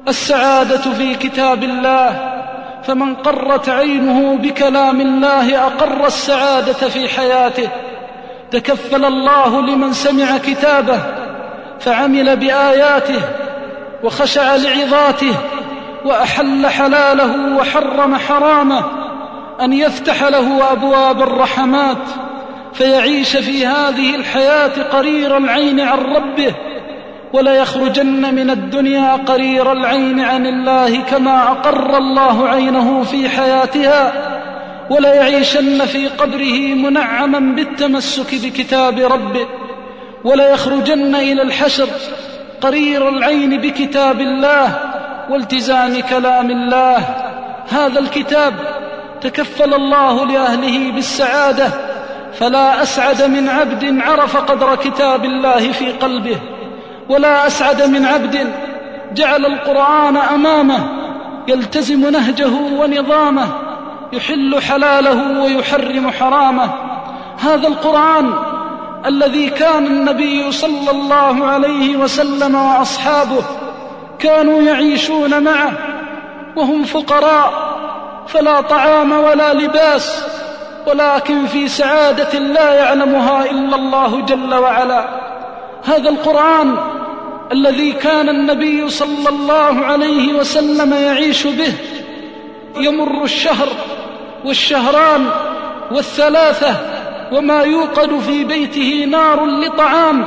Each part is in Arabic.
السعادة في كتاب الله، فمن قرت عينه بكلام الله أقر السعادة في حياته. تكفل الله لمن سمع كتابه فعمل بآياته وخشع لعظاته وأحل حلاله وحرم حرامه أن يفتح له أبواب الرحمات، فيعيش في هذه الحياة قرير العين عن ربه، ولا يخرجن من الدنيا قرير العين عن الله كما أقر الله عينه في حياتها، ولا يعيشن في قبره منعما بالتمسك بكتاب ربه، ولا يخرجن إلى الحشر قرير العين بكتاب الله والتزام كلام الله. هذا الكتاب تكفل الله لأهله بالسعادة، فلا أسعد من عبد عرف قدر كتاب الله في قلبه، ولا أسعد من عبد جعل القرآن أمامه يلتزم نهجه ونظامه، يحل حلاله ويحرم حرامه. هذا القرآن الذي كان النبي صلى الله عليه وسلم وأصحابه كانوا يعيشون معه وهم فقراء، فلا طعام ولا لباس، ولكن في سعادة لا يعلمها إلا الله جل وعلا. هذا القرآن الذي كان النبي صلى الله عليه وسلم يعيش به، يمر الشهر والشهران والثلاثة وما يوقد في بيته نار لطعام،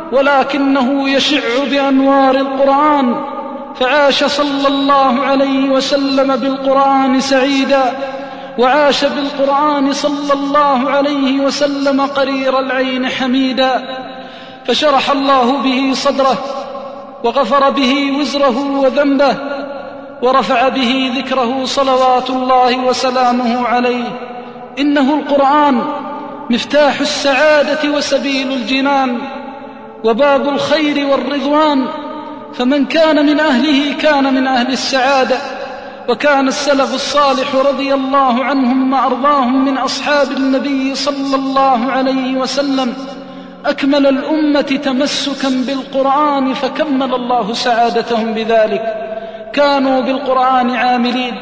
ولكنه يشع بأنوار القرآن، فعاش صلى الله عليه وسلم بالقرآن سعيدا، وعاش بالقرآن صلى الله عليه وسلم قرير العين حميدا، فشرح الله به صدره وغفر به وزره وذنبه ورفع به ذكره صلوات الله وسلامه عليه. إنه القرآن مفتاح السعادة وسبيل الجنان وباب الخير والرضوان، فمن كان من أهله كان من أهل السعادة. وكان السلف الصالح رضي الله عنهم وأرضاهم من أصحاب النبي صلى الله عليه وسلم أكمل الأمة تمسكا بالقرآن، فكمل الله سعادتهم بذلك. كانوا بالقرآن عاملين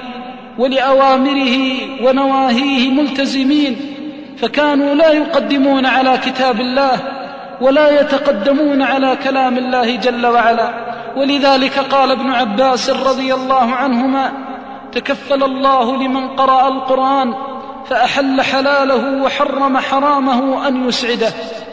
ولأوامره ونواهيه ملتزمين، فكانوا لا يقدمون على كتاب الله ولا يتقدمون على كلام الله جل وعلا. ولذلك قال ابن عباس رضي الله عنهما: تكفل الله لمن قرأ القرآن فأحل حلاله وحرم حرامه أن يسعده.